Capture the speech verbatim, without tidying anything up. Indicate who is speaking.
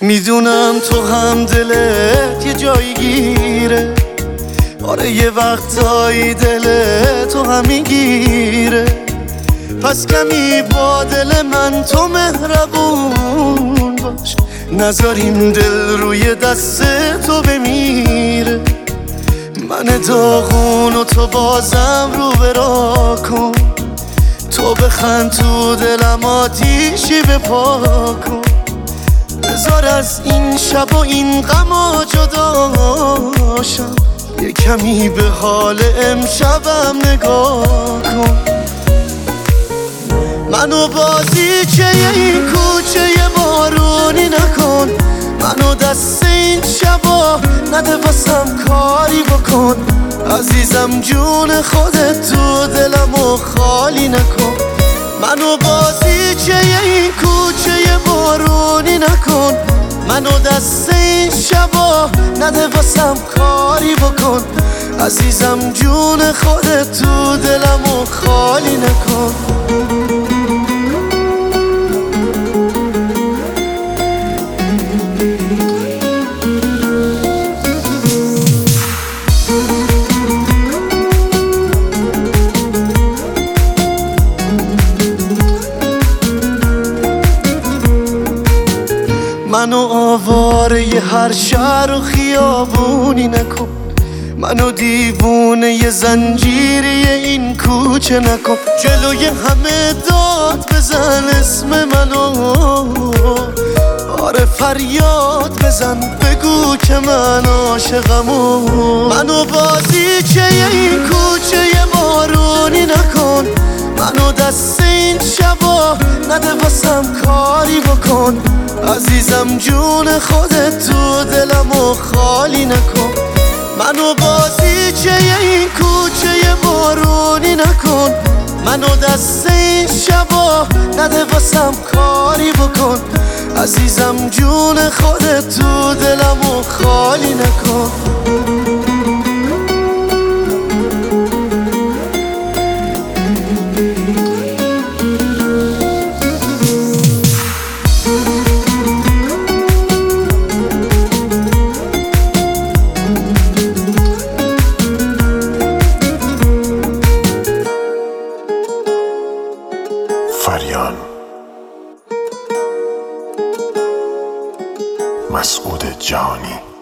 Speaker 1: میدونم تو هم دلت یه جایی گیره، آره یه وقتایی دلت تو هم میگیره. پس کمی با دل من تو مهربون باش، نذاریم دل روی دست تو بمیره. من داغون و تو بازم رو برا کن، تو بخند تو دلم آتیشی بپا کن. بذار از این شب و این غما جداشم، یه کمی به حال امشبم نگاه کن. منو بازیچه این کوچه بارونی نکن، منو دست این شبا نده واسم کاری بکن. عزیزم جون خودت تو دلمو خالی نکن. منو بازیچه این کوچه بارونی نکن، منو دست این شبا نده واسم کاری بکن. عزیزم جون خودت تو دلمو خالی نکن. منو آواره ی هر شهر و خیابونی نکن، منو دیوونه ی زنجیری این کوچه نکن. جلوی همه داد بزن اسم منو، آره فریاد بزن بگو که من عاشقمو. منو بازیچه این کوچه ی بارونی نکن، منو دست این شبا نده واسم کاری بکن. عزیزم جون خودت تو دلمو خالی نکن. منو بازیچه این کوچه بارونی نکن، منو دست این شبا نده واسم کاری بکن. عزیزم جون خودت تو دلمو خالی نکن.
Speaker 2: فریان مسعود جهانی.